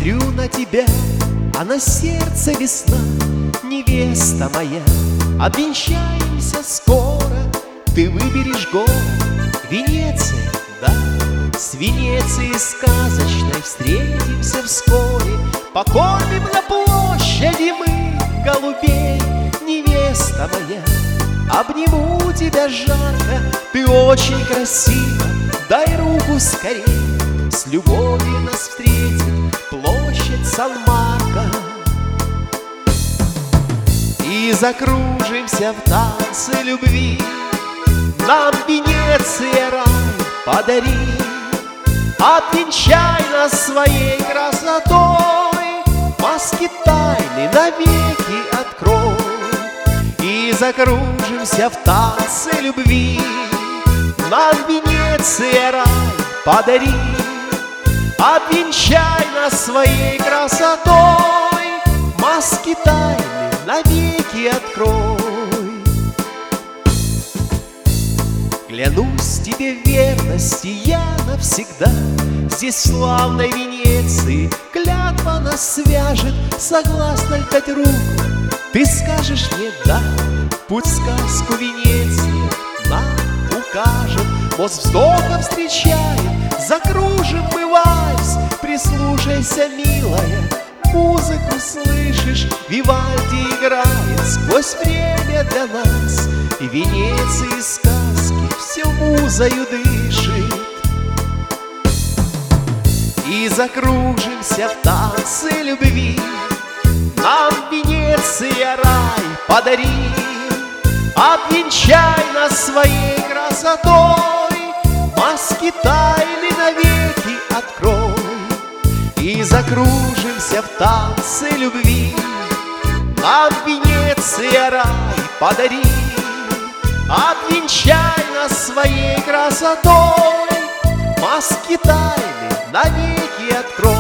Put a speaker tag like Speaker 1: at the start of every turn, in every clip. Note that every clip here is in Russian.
Speaker 1: Смотрю на тебя, а на сердце весна. Невеста моя, обвенчаемся скоро. Ты выберешь город, Венеция, да. С Венецией сказочной встретимся вскоре. Покормим на площади мы голубей. Невеста моя, обниму тебя жарко. Ты очень красива, дай руку скорей. С любовью нас встретит площадь Сан-Марко. И закружимся в танце любви. Нам Венеция рай подари. Обвенчай нас своей красотой, маски тайны навеки открой. И закружимся в танце любви. Нам Венеция рай подари. Обвенчай нас своей красотой, маски тайны навеки открой. Клянусь тебе в верности я навсегда. Здесь, в славной Венеции, клятва нас свяжет. Согласна ли дать руку? Ты скажешь мне «да». Путь в сказку Венеции нам укажет. Мост вздохом встречает, закружим мы вальс. Прислушайся, милая, музыку слышишь? Вивальди играет сквозь время для нас. И Венеции сказки все музою дышит. И закружимся в танце любви. Нам Венеция рай подари. Обвенчай нас своей красотой, маски тайны навеки открой. И закружимся в танце любви. Нам Венеция рай подари. Обвенчай нас своей красотой, маски тайны навеки открой.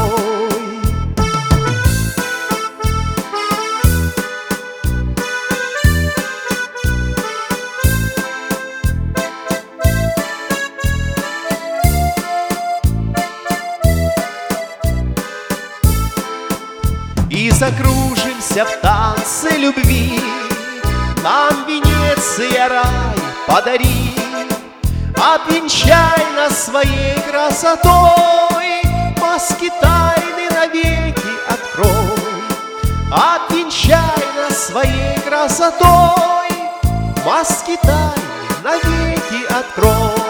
Speaker 1: И закружимся в танце любви. Нам Венеция рай подари. Обвенчай нас своей красотой, маски тайны навеки открой. Обвенчай нас своей красотой, маски тайны навеки открой.